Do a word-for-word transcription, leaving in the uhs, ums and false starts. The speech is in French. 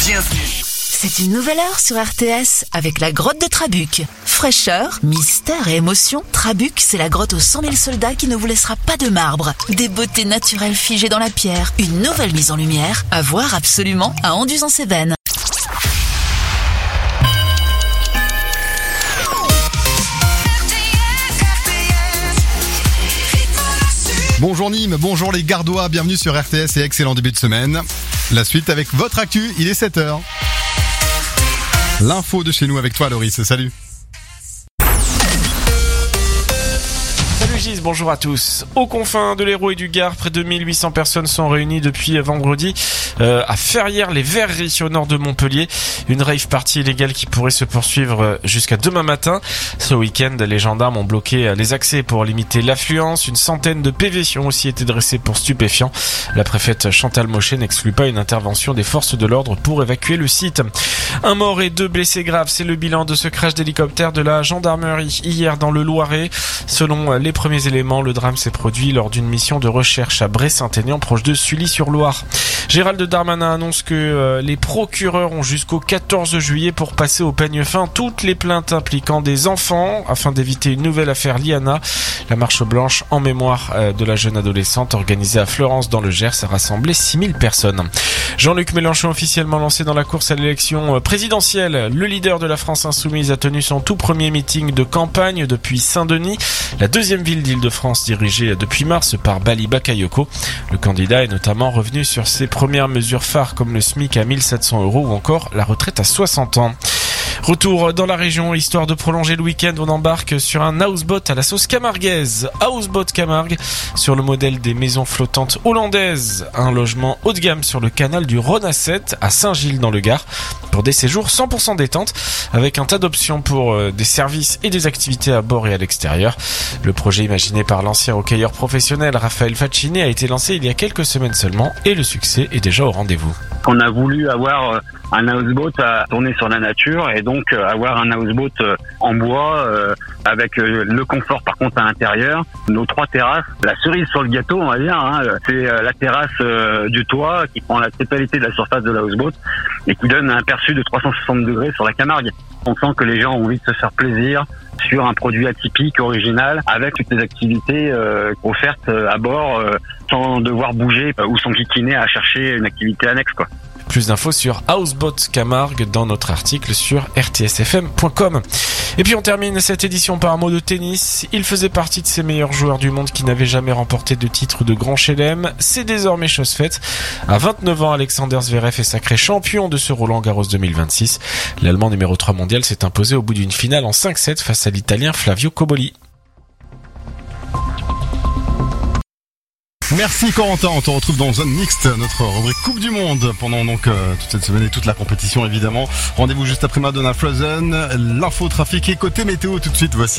bienvenue. C'est une nouvelle heure sur R T S avec la grotte de Trabuc. Fraîcheur, mystère et émotion, Trabuc, c'est la grotte aux cent mille soldats qui ne vous laissera pas de marbre. Des beautés naturelles figées dans la pierre, une nouvelle mise en lumière, à voir absolument à Anduze-en-Cévennes. Bonjour Nîmes, bonjour les Gardois, bienvenue sur R T S et excellent début de semaine. La suite avec votre actu, il est sept heures. L'info de chez nous avec toi Loris, salut. Salut Gis, bonjour à tous. Aux confins de l'Hérault et du Gard, près de mille huit cents personnes sont réunies depuis vendredi euh, à Ferrières-les-Verreries au nord de Montpellier. Une rave party illégale qui pourrait se poursuivre jusqu'à demain matin. Ce week-end, les gendarmes ont bloqué les accès pour limiter l'affluence. Une centaine de P V ont aussi été dressés pour stupéfiants. La préfète Chantal Mochet n'exclut pas une intervention des forces de l'ordre pour évacuer le site. Un mort et deux blessés graves, c'est le bilan de ce crash d'hélicoptère de la gendarmerie hier dans le Loiret. Selon les premiers éléments, le drame s'est produit lors d'une mission de recherche à Bray-Saint-Aignan, proche de Sully-sur-Loire. Gérald Darmanin annonce que euh, les procureurs ont jusqu'au quatorze juillet pour passer au peigne fin toutes les plaintes impliquant des enfants afin d'éviter une nouvelle affaire Liana. La marche blanche en mémoire euh, de la jeune adolescente organisée à Fleurance dans le Gers a rassemblé six mille personnes. Jean-Luc Mélenchon officiellement lancé dans la course à l'élection présidentielle. Le leader de la France Insoumise a tenu son tout premier meeting de campagne depuis Saint-Denis, la deuxième ville d'Île-de-France dirigée depuis mars par Bali Bakayoko. Le candidat est notamment revenu sur ses premières mesures phares comme le SMIC à mille sept cents euros ou encore la retraite à soixante ans. Retour dans la région, histoire de prolonger le week-end, on embarque sur un houseboat à la sauce camarguaise. Houseboat Camargue, sur le modèle des maisons flottantes hollandaises. Un logement haut de gamme sur le canal du Rhône à sept à Saint-Gilles dans le Gard. Pour des séjours cent pour cent détente, avec un tas d'options pour euh, des services et des activités à bord et à l'extérieur. Le projet imaginé par l'ancien hockeyeur professionnel Raphaël Faccini a été lancé il y a quelques semaines seulement et le succès est déjà au rendez-vous. On a voulu avoir un houseboat à tourner sur la nature et donc avoir un houseboat en bois euh, avec le confort par contre à l'intérieur. Nos trois terrasses, la cerise sur le gâteau on va dire, hein, c'est la terrasse euh, du toit qui prend la totalité de la surface de la houseboat et qui donne un aperçu de trois cent soixante degrés sur la Camargue. On sent que les gens ont envie de se faire plaisir sur un produit atypique, original, avec toutes les activités euh, offertes à bord euh, sans devoir bouger euh, ou s'enquiquiner à chercher une activité annexe, quoi. Plus d'infos sur Houseboat Camargue dans notre article sur r t s f m point com. Et puis on termine cette édition par un mot de tennis. Il faisait partie de ces meilleurs joueurs du monde qui n'avaient jamais remporté de titre de grand chelem. C'est désormais chose faite. À vingt-neuf ans, Alexander Zverev est sacré champion de ce Roland-Garros deux mille vingt-six. L'Allemand numéro trois mondial s'est imposé au bout d'une finale en cinq sept face à l'Italien Flavio Cobolli. Merci Corentin, on te retrouve dans Zone Mixte, notre rubrique Coupe du Monde pendant donc euh, toute cette semaine et toute la compétition évidemment. Rendez-vous juste après Madonna Frozen, l'info trafic et côté météo tout de suite, voici.